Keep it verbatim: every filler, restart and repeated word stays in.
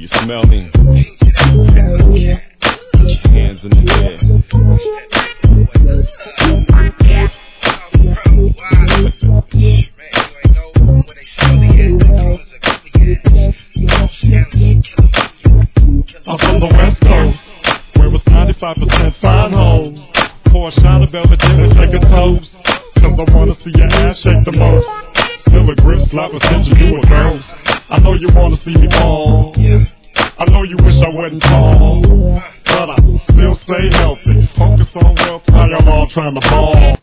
you smell me? Put your hands in the air. I'm from the West Coast, where it's ninety-five percent fine hoes. Pour a shot of Belvedere and take a toast, cause I wanna see your ass shake the most. Feel a grip slap a cinch and you a ghost. I know you wanna see me fall. I know you wish I wasn't tall, but I still stay healthy. Focus on wealth, how y'all all trying to fall.